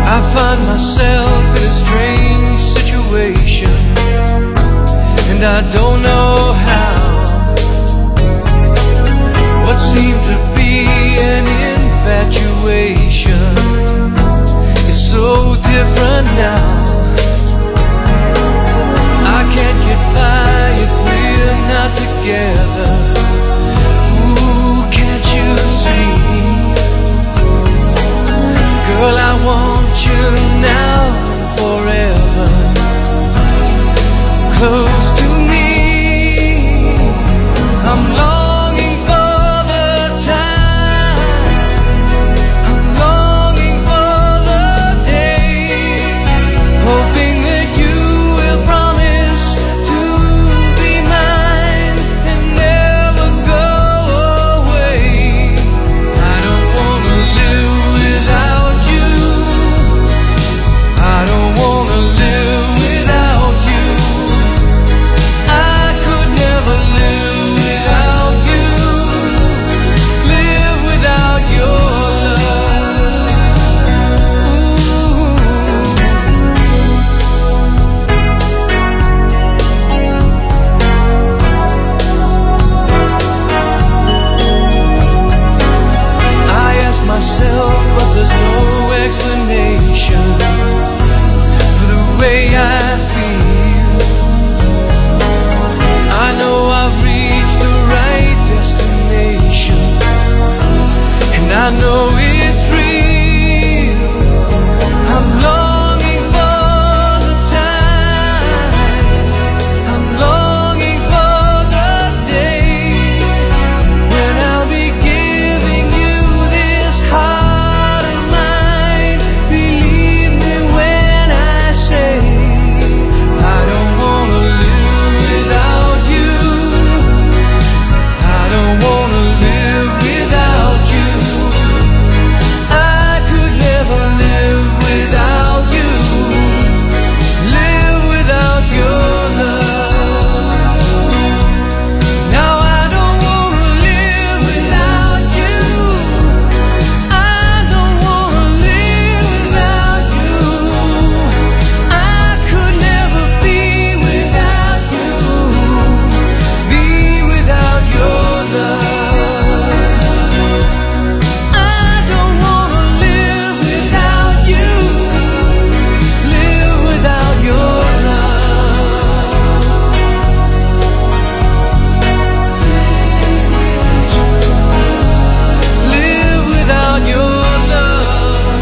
I find myself in a strange situation, and I don't know how. What seemed to be an infatuation is so different now. I can't get by if we're not together. Ooh, can't you see? Girl, I want you now forever, close to me. I'm longing for the time, I'm longing for the day, hoping that you will promise to be mine and never go away. I don't wanna live without you, I don't wanna live without you. I could never live without you, live without your love. Ooh. I ask myself, but there's no explanation for the way I feel. I know I've reached the right destination, and I know it's real. I'm longing for the time, I'm longing for the day when I'll be giving you this heart of mine. Believe me when I say I don't wanna live without you, I don't wanna live without you. I could never live without you, live without your love. Now I don't wanna live without you, I don't wanna live without you. I could never be without you, be without your love. I don't wanna live without you, live without your love. Live without your love.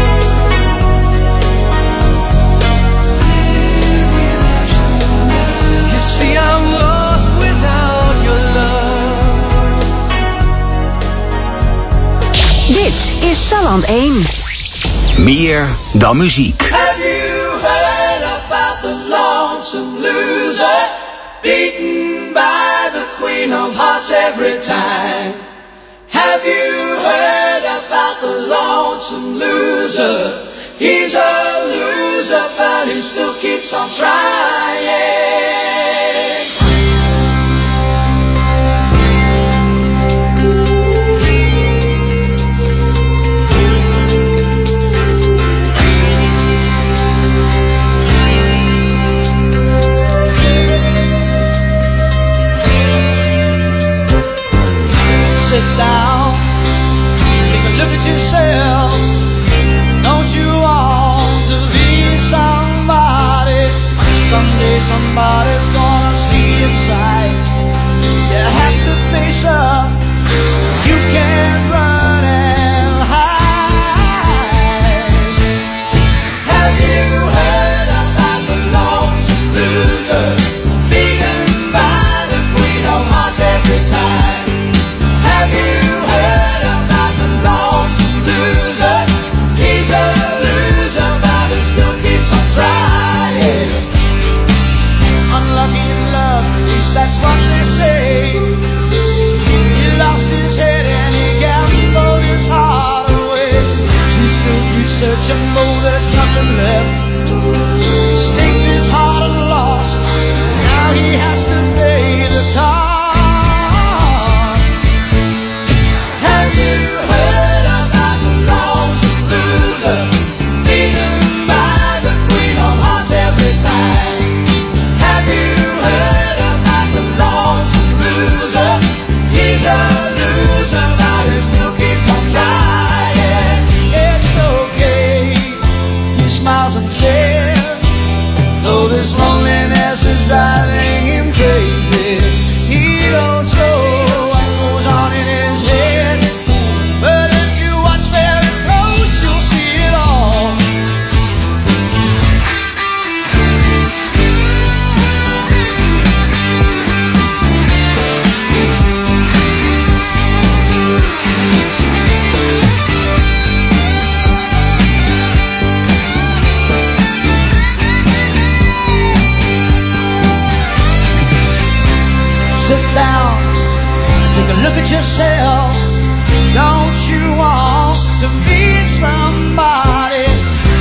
You see, I'm lost without your love. Dit is Salland 1. Meer dan muziek. Have you heard about the lonesome loser, beaten by the queen of hearts every time? Have you heard about the lonesome loser? He's a loser, but he still keeps on trying. Sit down, take a look at yourself. Don't you want to be somebody? Someday somebody's gonna see inside. You have to face up. You can't run and hide. Have you heard about the lonesome loser, beaten by the queen of hearts every time? Have you heard about the lonesome loser? He's a loser, but he still keeps on trying. Unlucky in love, at least that's what they say. He lost his head and he gambled his heart away. He still keeps searching, though there's nothing left. Staked his heart and lost. Now he has to pay the cost. Have you heard about the lonesome loser, beaten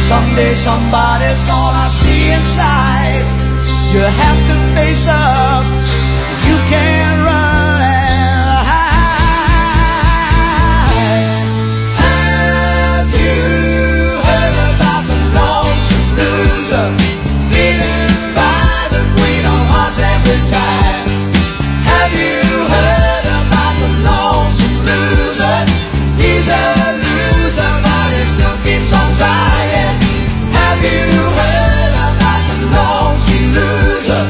Someday somebody's gonna see inside. You have to face up. You can't run and hide. Have you heard about the lonesome loser living by the Queen of Hearts every time? Have you heard about the lonesome loser? He's a loser, but he still keeps on trying. Have you heard about the lonesome loser?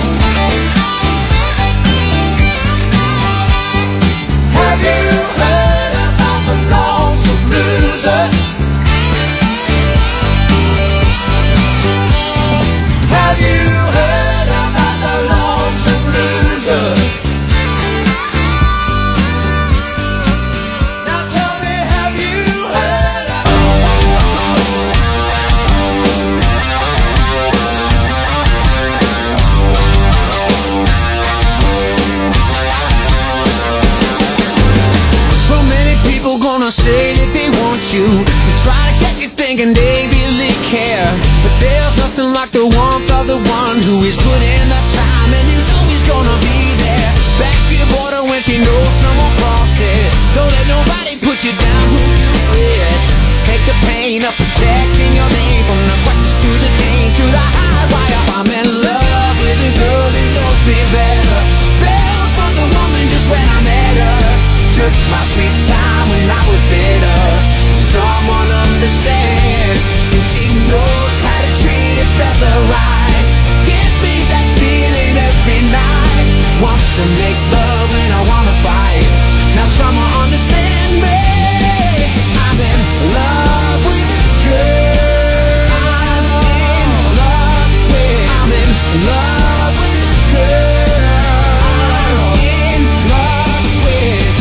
Have you heard about the lonesome loser? Have you heard about the lonesome loser? Now tell me, have you heard So many people gonna say that they want you, to try to get you thinking they really care. But there's nothing like the warmth of the one who is put in the time, and you know he's gonna be there. Back your border when she knows someone crossed it. Don't let nobody put you down who you with. Take the pain of protecting your name, from the crutch to the cane to the high wire. I'm in love with a girl who knows me better. Fell for the woman just when I met her. Took my sweet time when I was bitter. Someone understands, and she knows how to treat a fella right. Give me that feeling every night. Wants to make love when I wanna fight. Now someone understand me. I'm in love with a girl. I'm in love with. I'm in love with a girl. I'm in love with.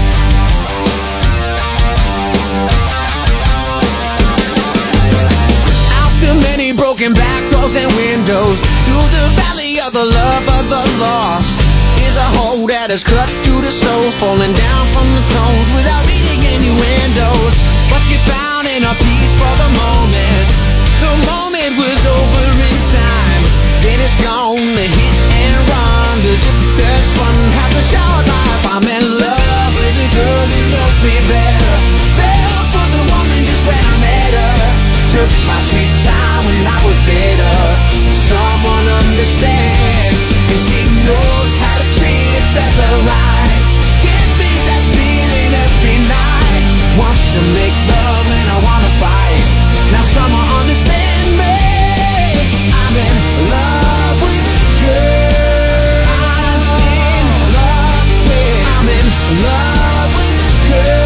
Out the many broken back doors and windows, through the valley of the love of the lost, is a hole that is cut through the soul, falling down from the tones without reading innuendos. But you found in a peace for the moment. The moment was over in time. Then it's gone, the hit and run. The best one has a short life. I'm in love with a girl who knows me better. Fell for the woman just when I met her. Took my sweet time when I was bitter. Someone understands, and she knows how to treat a fella right. Give me that feeling every night. Wants to make love and I wanna fight. Now someone understand me. I'm in love with a girl. I'm in love with. I'm in love with a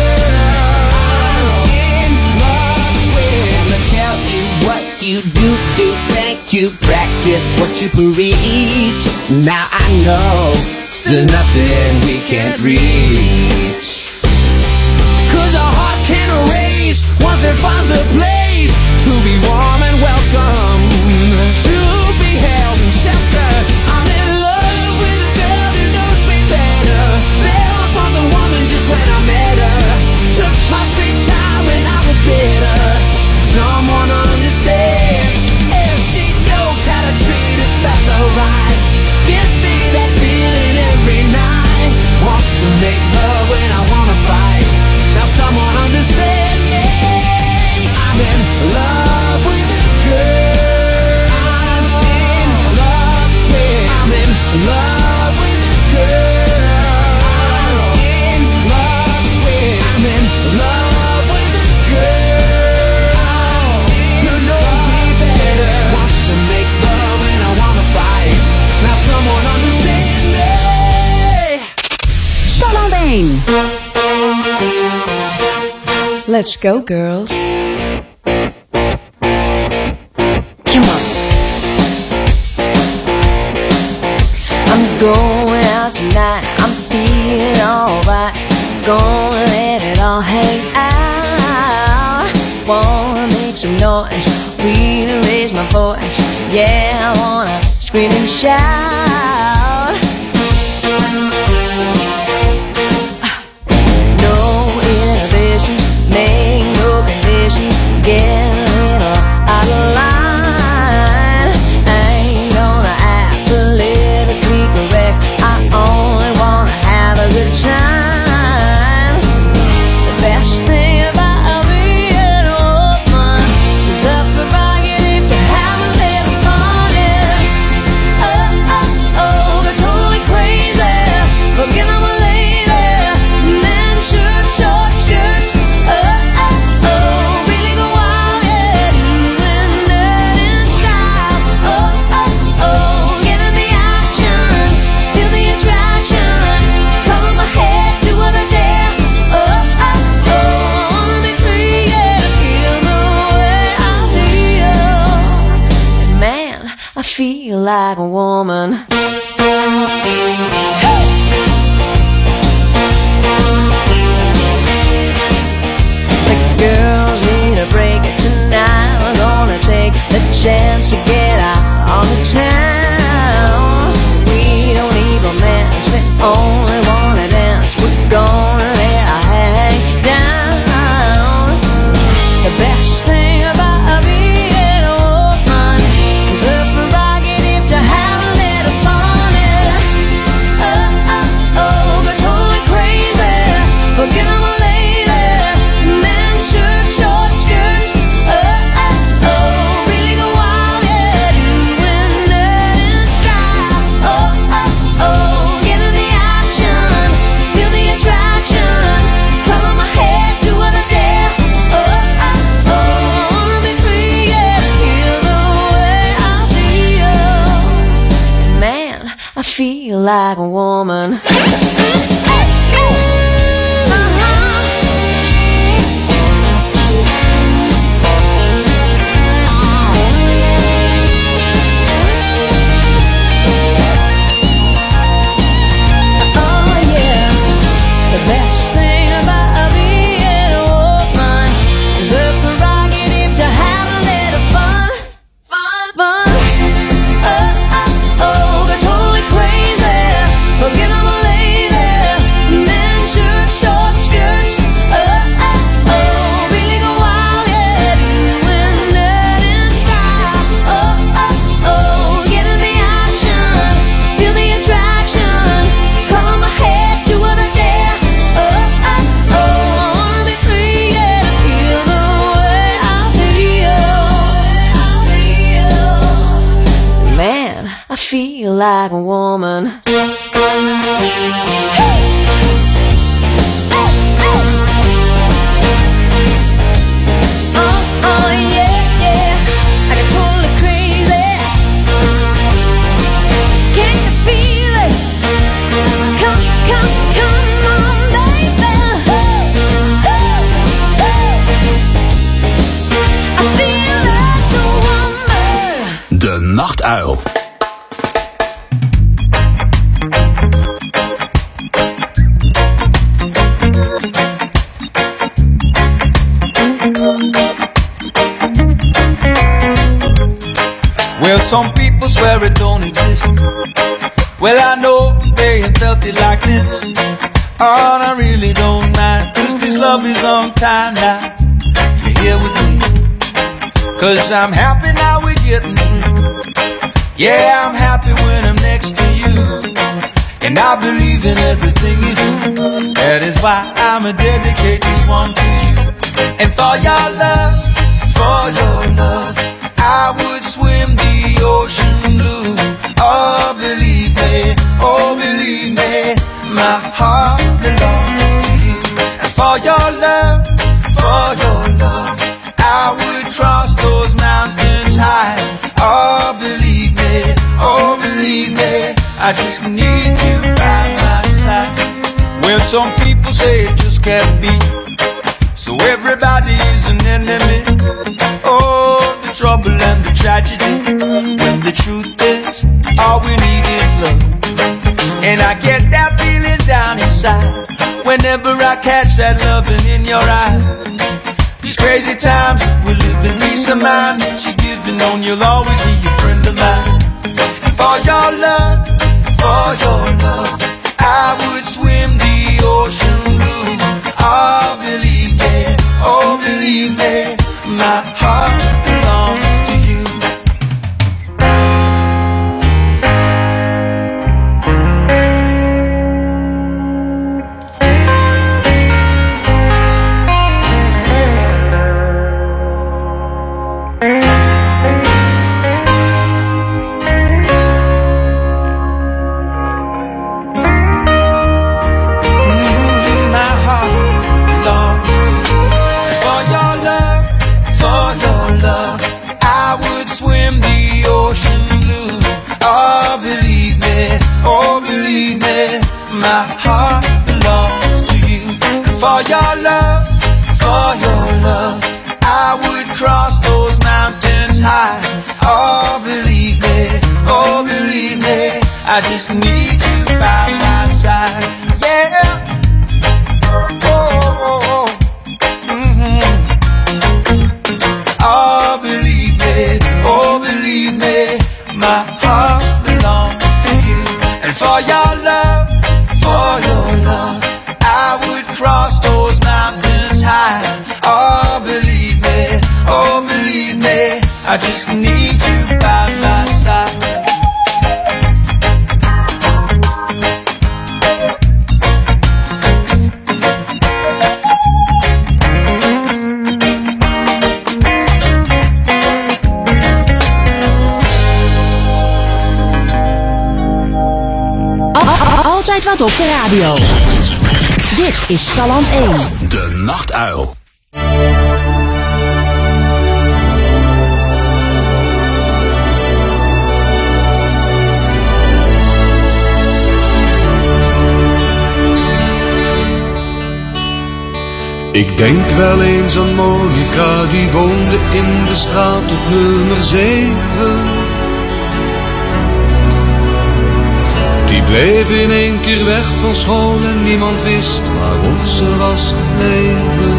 girl. I'm in love with. I'ma tell you what you do to thank you. Practice what you preach. Now I know there's nothing we can't reach. 'Cause a heart can erase once it finds a place to be warm and welcome, to be held and sheltered. I'm in love with a girl who knows me better. Fell for the woman just when I met her. Took my sweet time when I was bitter. Someone understands, and she knows how to treat a fella right. Give me that feeling every night. Wants to make love when I wanna fight. Now someone understand me. I'm in love with a girl. I'm in love with. I'm in love with a girl. I'm in love with. I'm in love with a girl who knows me better. Wants to make love when I wanna fight. Now someone understand me. Salland 1. Let's go, girls. Come on. I'm going out tonight. I'm feeling alright. Gonna let it all hang out. Wanna make some noise, really raise my voice. Yeah, I wanna scream and shout. No inhibitions, make no conditions. Get a little feel like a woman. The girls need a break tonight. We're gonna take the chance to get out on the town. We don't need romance, we only wanna dance. We're gonna let our hair hang down. The best thing about being a woman is the prerogative to have a little fun. Go totally crazy, forget I'm a lady. Men shirt, short skirts. Really go wild, yeah, doing that in style. Get in the action, feel the attraction. Color my hair, do what I dare. Wanna be free, yeah, feel the way I feel. Man, I feel like a woman. The best thing about being a woman is the prerogative to have a little fun. Go totally crazy, forget I'm a lady. Men shirt, short skirts. Really go wild, yeah, doing that in style. Get in the action, feel the attraction. Color my hair, do what I dare. Wanna be free, yeah, feel the way I feel. Man, I feel like a woman. Yeah, I get totally crazy. Can you feel it? Come on, baby. I feel like a woman. De Nachtuil. Well, some people swear it don't exist. Well, I know they ain't felt it like this. Oh, I really don't mind, 'cause this love is on time now. You're here with me, 'cause I'm happy now we're getting through. Yeah, I'm happy when I'm next to you, and I believe in everything you do. That is why I'ma dedicate this one to you. And for your love, I would swim the ocean blue. Oh, believe me, my heart belongs to you. And for your love, I would cross those mountains high. Oh, believe me, I just need you by my side. Well, some people say it just can't be, so everybody is an enemy. Oh, the trouble and the tragedy, when the truth is, all we need is love. And I get that feeling down inside whenever I catch that loving in your eyes. These crazy times we live in, peace of mind that you're giving on, you'll always be a friend of mine. And for your love, I would swim the ocean blue. Oh, believe me, my heart belongs to you. My heart belongs to you. And for your love, I would cross those mountains high. Oh, believe me, I just need you by my side. Yeah. Oh. Oh, believe me, my heart belongs to you. And for your love, I would cross those mountains high. Oh, believe me, I just need you by my side. Altijd wat op de radio. Dit is Salland 1. De Nachtuil. Ik denk wel eens aan Monica, die woonde in de straat op nummer 7. Die bleef in één keer weg van school en niemand wist waarof ze was gebleven.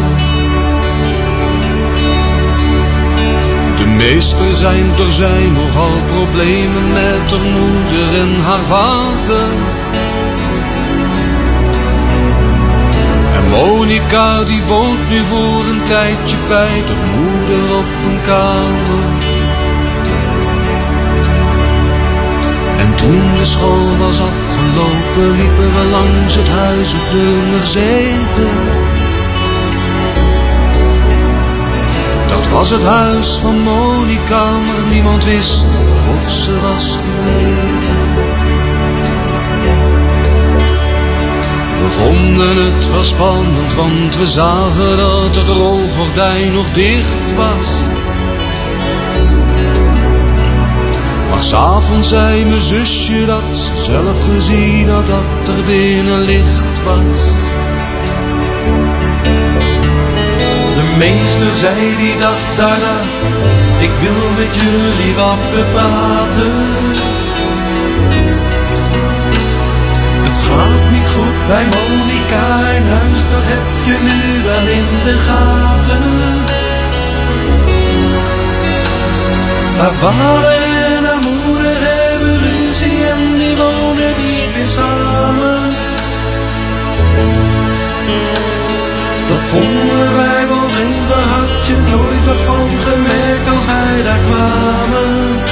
De meester zijn er zijn nogal problemen met haar moeder en haar vader. En Monica die woont nu voor een tijdje bij haar moeder op een kamer. En toen de school was afgelopen, liepen we langs het huis op nummer 7. Dat was het huis van Monica, maar niemand wist of ze was gebleven. We vonden het wel spannend, want we zagen dat het rolgordijn nog dicht was. Maar 's avonds zei mijn zusje dat ze zelf gezien had dat er binnen licht was. De meester zei die dag daarna, ik wil met jullie wat bepraten. Het gaat niet goed bij Monica in huis, dat heb je nu wel in de gaten. Haar vader en haar moeder hebben ruzie en die wonen niet meer samen. Dat vonden wij wel vreemd, daar had je nooit wat van gemerkt als wij daar kwamen.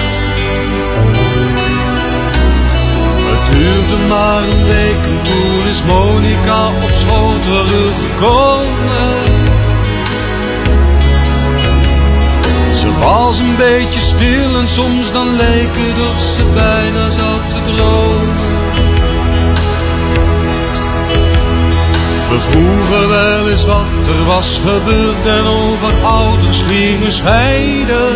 Het duurde maar een week en toen is Monica op school teruggekomen. Ze was een beetje stil en soms dan leek het of ze bijna zat te dromen. We vroegen wel eens wat er was gebeurd en over ouders gingen scheiden.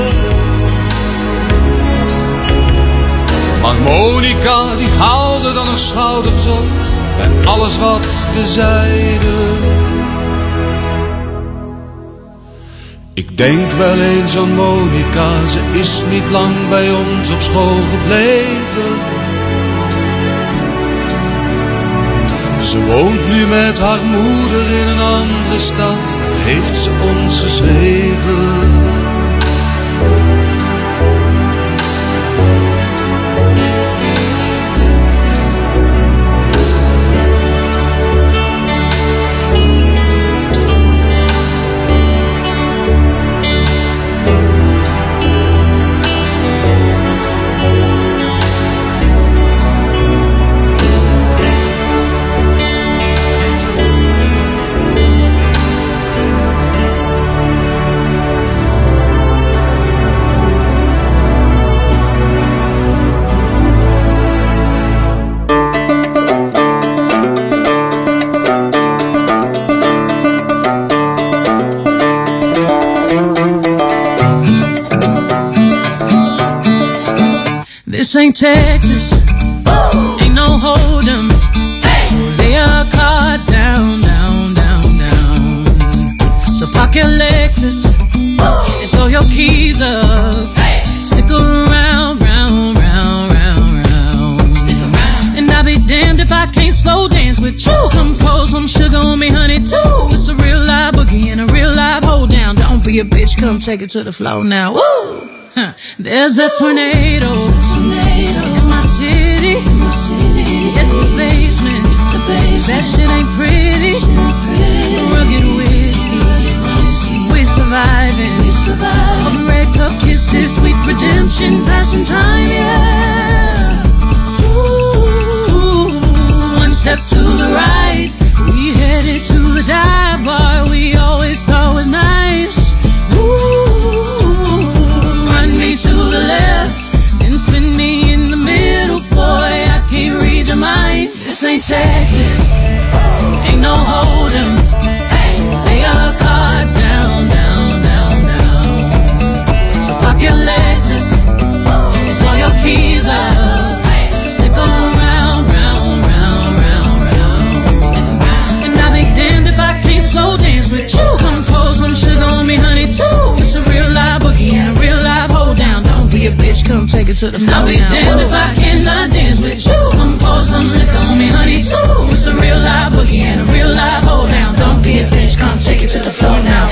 Maar Monica die haalde dan haar schouders op bij alles wat we zeiden. Ik denk wel eens aan Monica, ze is niet lang bij ons op school gebleven. Ze woont nu met haar moeder in een andere stad, dat heeft ze ons geschreven. This ain't Texas, ain't no hold'em. So lay your cards down, down, down, down. So park your Lexus and throw your keys up. Stick around, round, round, round, round. bitch, come take it to the floor now. Woo! There's a tornado in my city, in the basement. That shit ain't pretty. Rugged whiskey, we're surviving. All the red cup kisses, sweet redemption, passing time, yeah. Ooh, one step to the right, we headed to the dive bar we always thought was nice. Ooh, run me to the left, then spin me in the middle, boy, I can't read your mind. This ain't Texas, ain't no hold'em. Lay your cards down, down, down, down. So park your Lexus, blow your keys up, stick around, round, round, round, round. And I'll be damned if I can't slow dance with you. Come pour some sugar on me, honey, too. It's a real live boogie and a real live hold down. Don't be a bitch, come take it to the floor. I'll be damned if I cannot dance with you. Come pour some liquor on me, honey, too. It's a real live boogie and a real live hold down. Don't be a bitch, come take it to the floor now.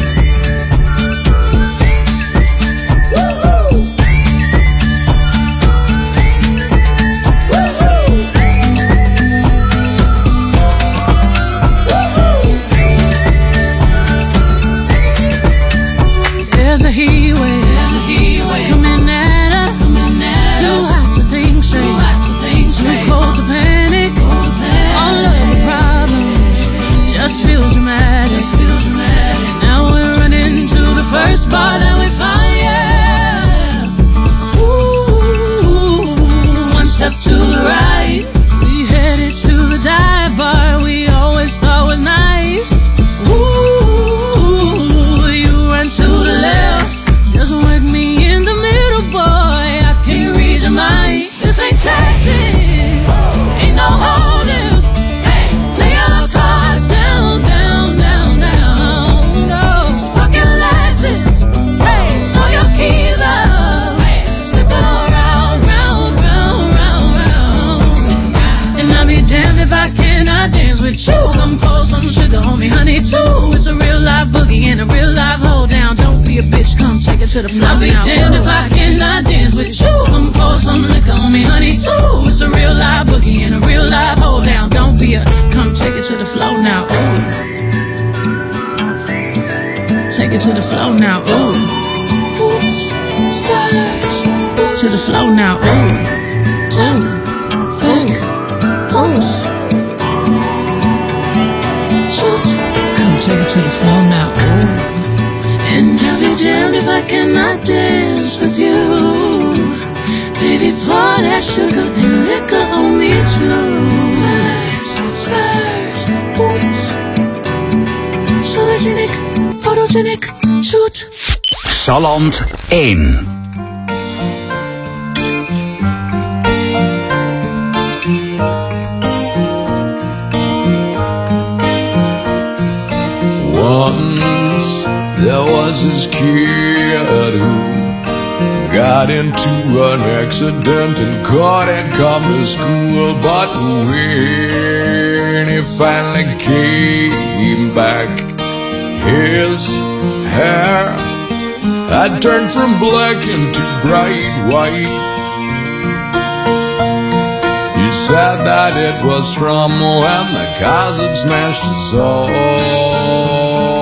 There's a heat wave coming at us. Too hot to think straight, too cold to panic. All of the problems just feel dramatic. Now we're running to the first bar that we find, yeah. Ooh, one step to the right, we headed to the dive bar we always thought was nice. Ooh, you run to the left, just work me in the middle, boy, I can't read your mind. This ain't Texas, ain't no hold'em. Lay your cards down, down, down, down. No, so park your Lexus, throw your keys up, stick around, round, round, round, round. And I'll be damned if I cannot dance with you. Come pour some sugar on me, honey, too. It's a real live boogie and a real live hold down. Don't be a bitch, come take it to the floor. I'll be damned if I cannot dance with you. Come pour some liquor on me, honey, too. It's a real live boogie and a real live hold down. Don't be a, come take it to the floor now. Ooh, take it to the floor now. Ooh, to the floor now. Ooh, come take it to the floor now. Ooh. And I'll be damned if I cannot dance with you. Baby, pour that sugar and liquor on me too. Spurs, boots, sologenic, photogenic, shoot. Salland 1. Once there was this kid who got into an accident and couldn't come to school. But when he finally came back, his hair had turned from black into bright white. He said that it was from when the cars had smashed his soul.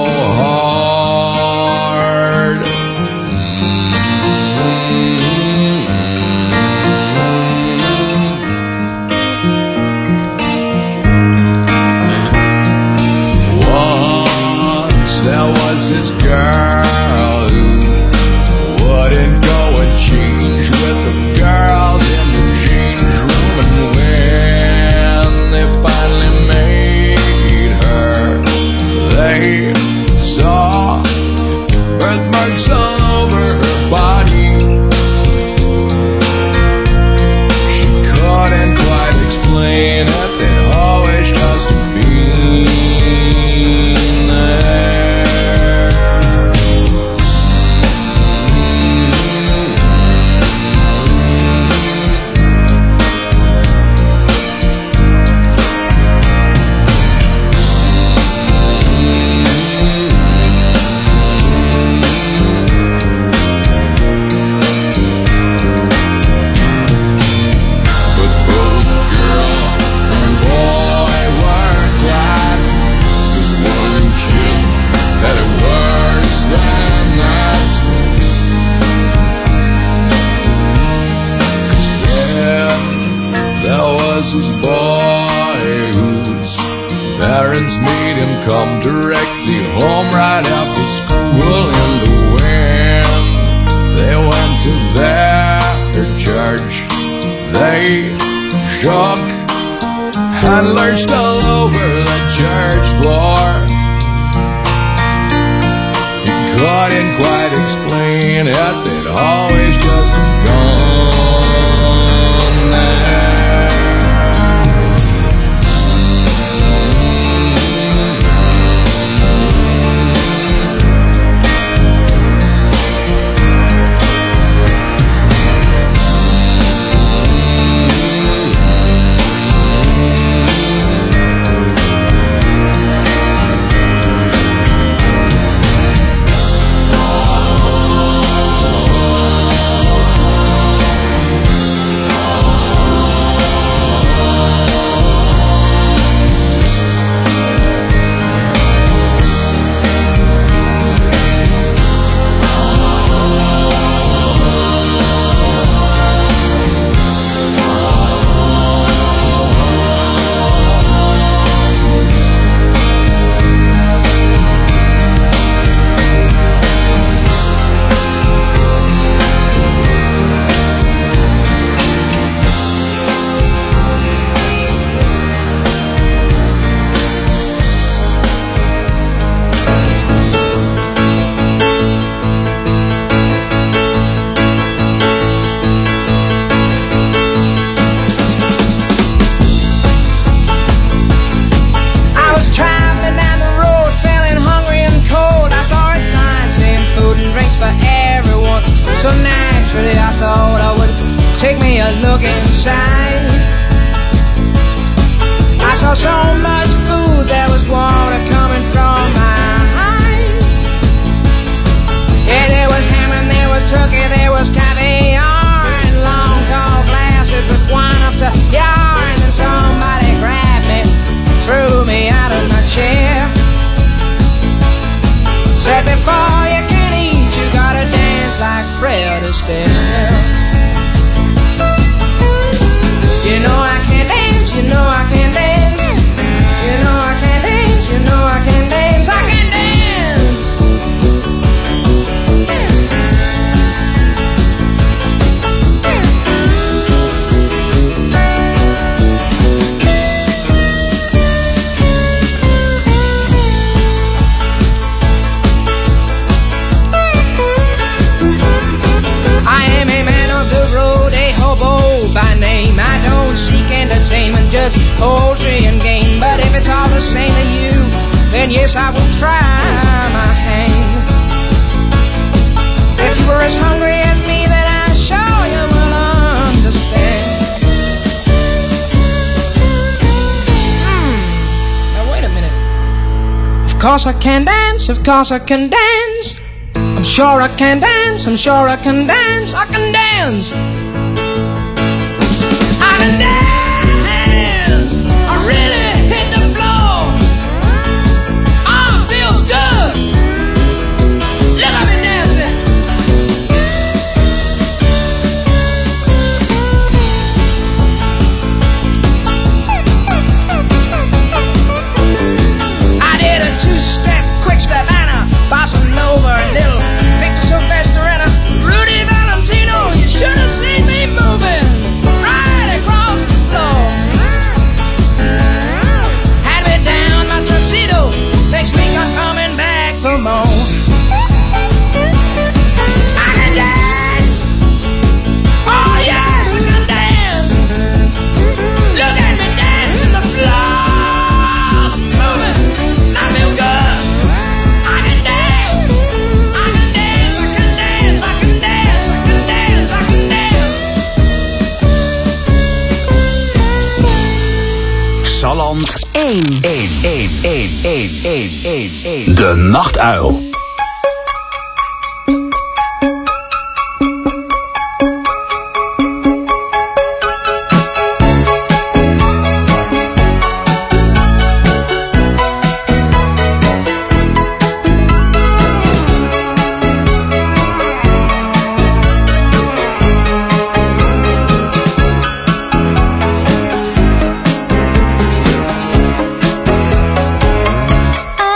This girl who wouldn't go and change with the girls in the change room. And when they finally made her come directly home right after school in the wind. They went to their church. They shook and lurched all over the church floor. He couldn't quite explain it, they'd always just gone there. Poultry and game, but if it's all the same to you, then yes, I will try my hand. If you were as hungry as me, then I'm sure you will understand. Now wait a minute. Of course I can dance, of course I can dance. I'm sure I can dance, I'm sure I can dance, I can dance. I can dance. Really hit the floor. Oh, feels good. Look at me dancing. I did a two-step, quick step, and a bossa nova, a little Victor Sylvester and a Rudy Valentino. You should have seen me moving right across the floor. Next week I'm coming back for more. I can dance. Oh yes, I can dance. Look at me dancing, the floor's moving. I feel good. I can dance. I can dance. I can dance. I can dance. I can dance. I can dance. Salland 1. De Nachtuil. I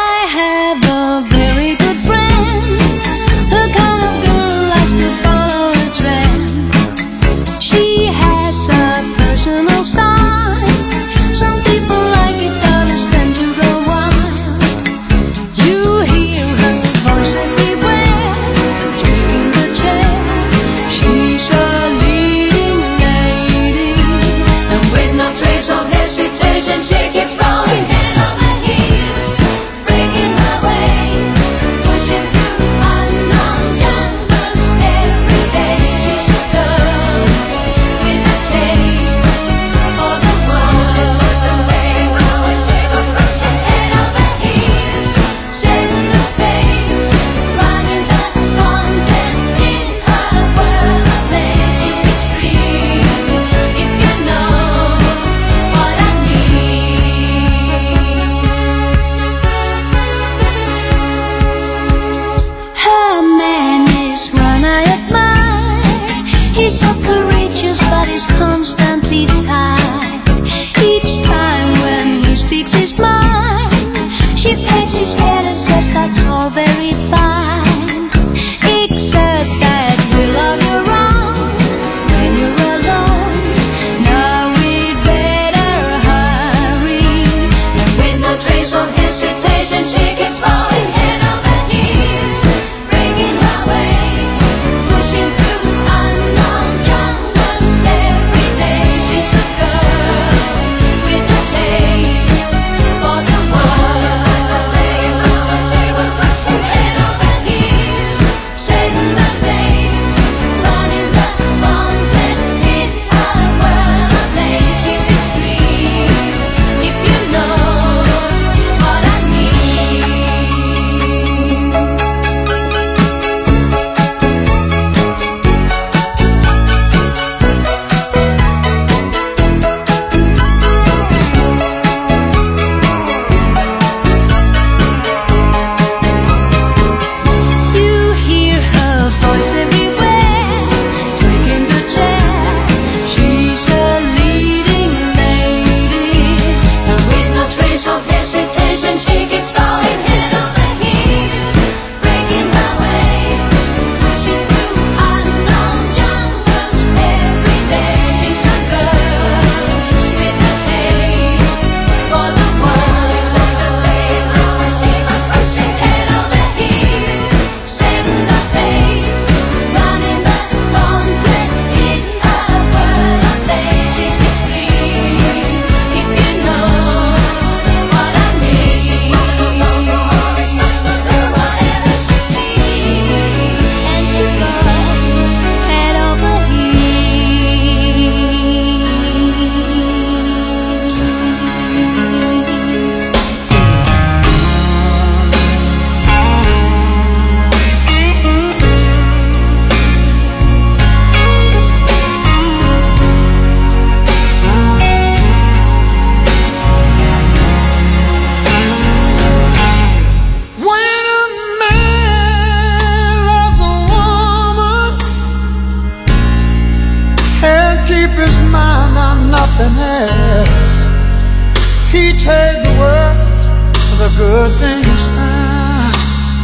nothing else. He trade the world for the good things found.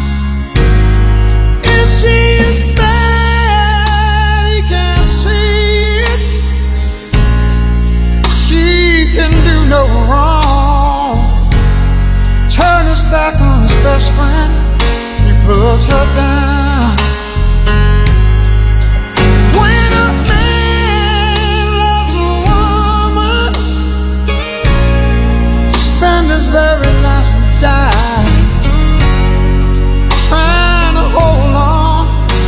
If she is bad, he can't see it. She can do no wrong. Turn his back on his best friend, he puts her down. When a man loves a woman, spend his very last die trying to hold on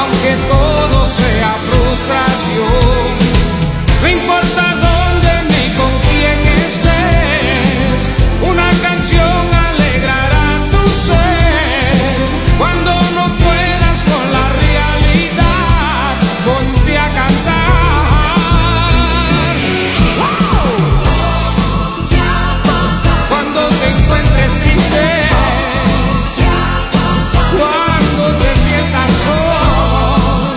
aunque todo sea frustración. No importa dónde ni con quién estés, una canción alegrará tu ser. Cuando no puedas con la realidad, ponte a cantar. Cuando te encuentres triste, cuando te sientas solo,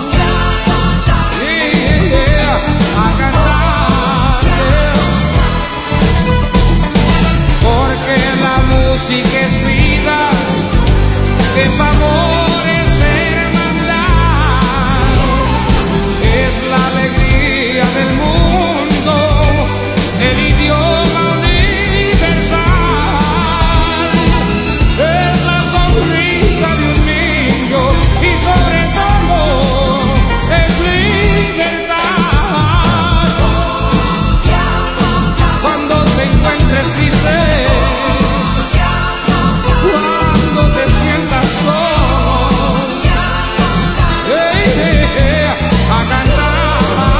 a cantar. Porque la música es vida, es amor, es hermandad, es la alegría del mundo, el idioma universal, es la sonrisa de un niño y sobre todo es libertad. Cuando te encuentres triste, cuando te sientas solo, a cantar.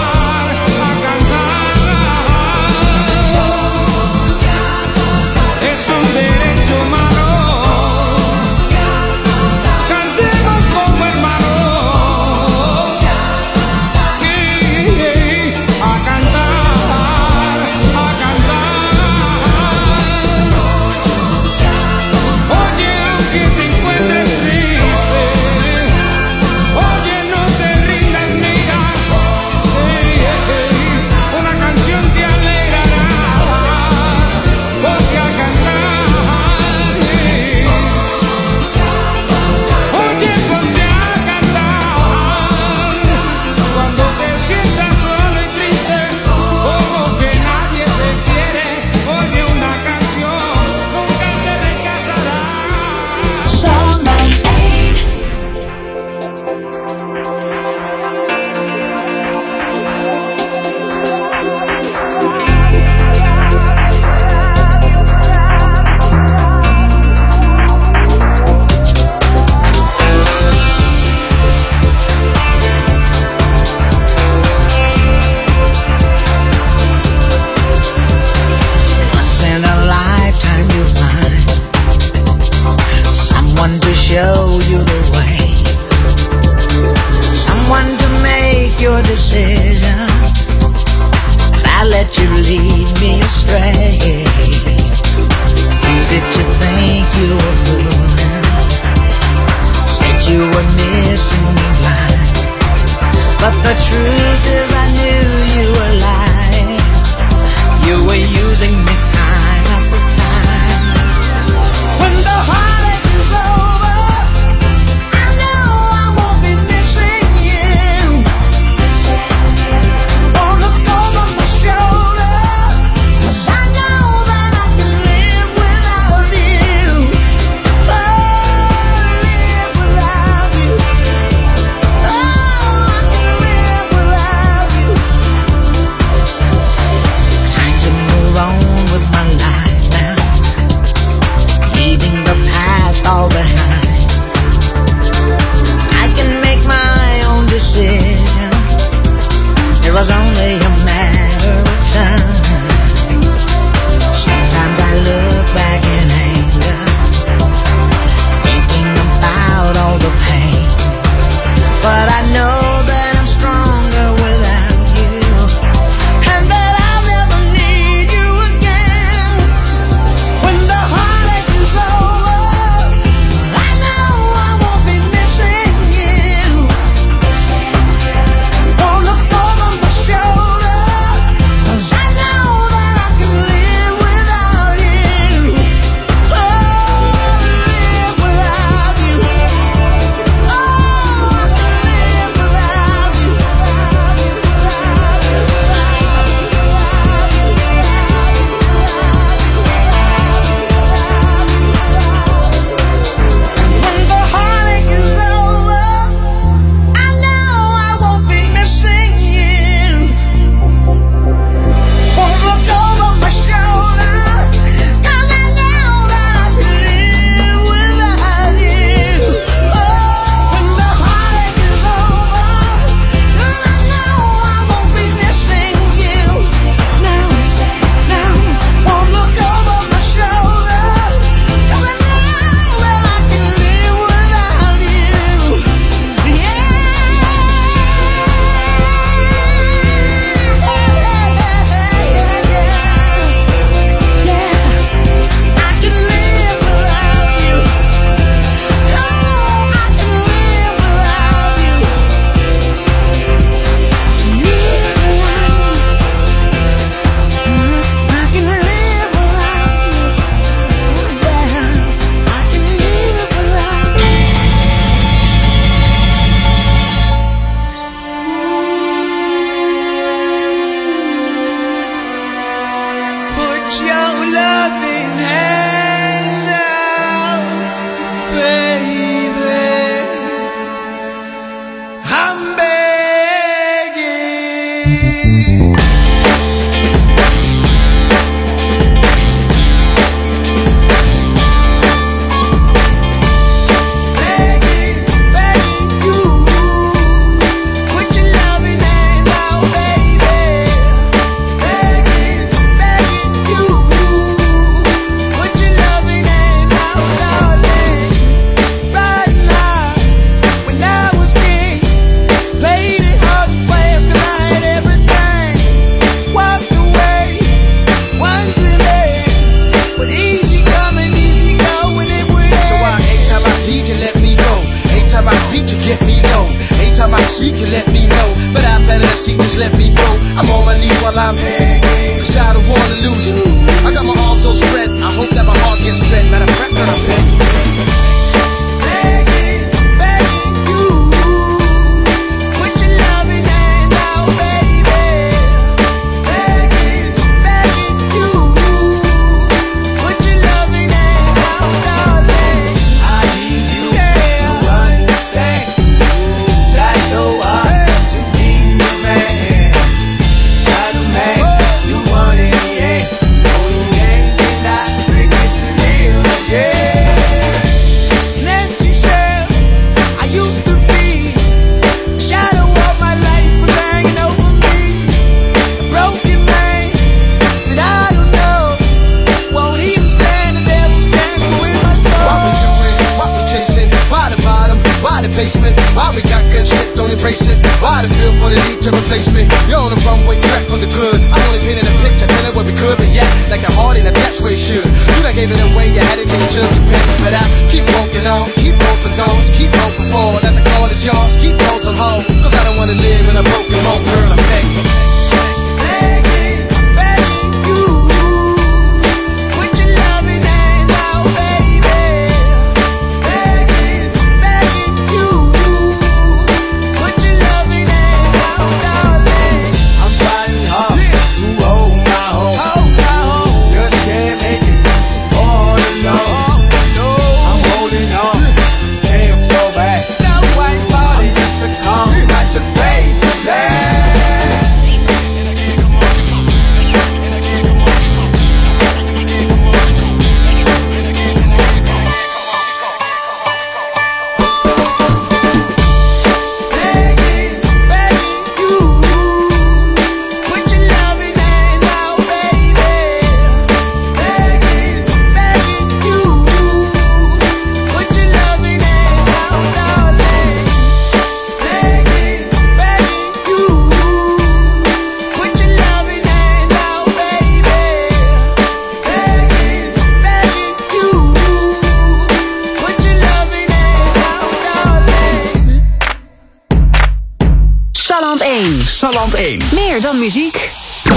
Salland 1. Meer dan muziek.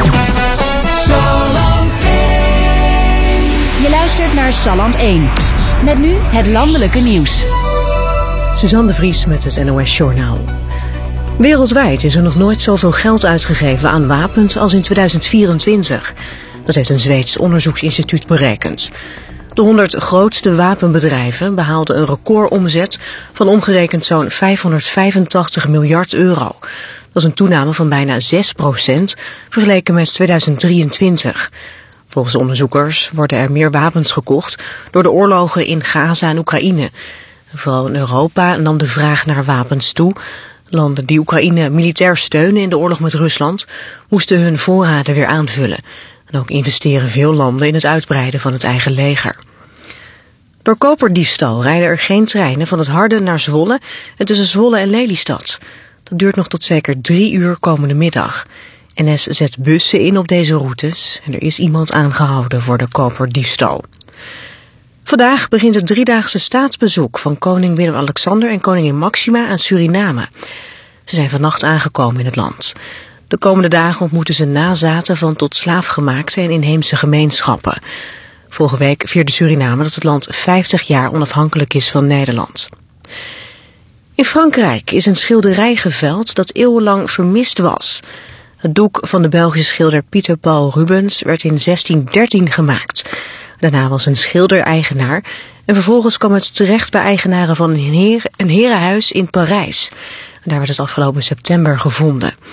Salland 1. Je luistert naar Salland 1. Met nu het landelijke nieuws. Suzanne de Vries met het NOS Journaal. Wereldwijd is er nog nooit zoveel geld uitgegeven aan wapens als in 2024. Dat heeft een Zweeds onderzoeksinstituut berekend. De 100 grootste wapenbedrijven behaalden een recordomzet van omgerekend zo'n 585 miljard euro. Dat is een toename van bijna 6% vergeleken met 2023. Volgens onderzoekers worden er meer wapens gekocht door de oorlogen in Gaza en Oekraïne. Vooral in Europa nam de vraag naar wapens toe. Landen die Oekraïne militair steunen in de oorlog met Rusland moesten hun voorraden weer aanvullen. En ook investeren veel landen in het uitbreiden van het eigen leger. Door koperdiefstal rijden er geen treinen van het Harde naar Zwolle en tussen Zwolle en Lelystad. Dat duurt nog tot zeker 3 uur komende middag. NS zet bussen in op deze routes en er is iemand aangehouden voor de koperdiefstal. Vandaag begint het 3-daagse staatsbezoek van koning Willem-Alexander en koningin Maxima aan Suriname. Ze zijn vannacht aangekomen in het land. De komende dagen ontmoeten ze nazaten van tot slaafgemaakte en inheemse gemeenschappen. Vorige week vierde Suriname dat het land 50 jaar onafhankelijk is van Nederland. In Frankrijk is een schilderij geveld dat eeuwenlang vermist was. Het doek van de Belgische schilder Pieter Paul Rubens werd in 1613 gemaakt. Daarna was een schilder eigenaar en vervolgens kwam het terecht bij eigenaren van een herenhuis in Parijs. Daar werd het afgelopen september gevonden.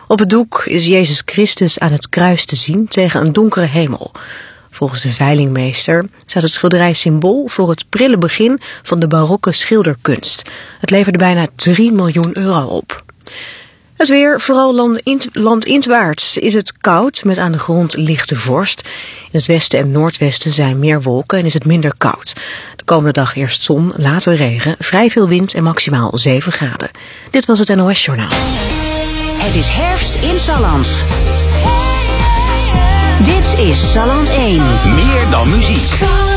Op het doek is Jezus Christus aan het kruis te zien tegen een donkere hemel. Volgens de veilingmeester staat het schilderij symbool voor het prille begin van de barokke schilderkunst. Het leverde bijna 3 miljoen euro op. Het weer, vooral landinwaarts, is het koud met aan de grond lichte vorst. In het westen en noordwesten zijn meer wolken en is het minder koud. De komende dag eerst zon, later regen, vrij veel wind en maximaal 7 graden. Dit was het NOS Journaal. Het is herfst in Salland. Dit is Salland 1. Meer dan muziek.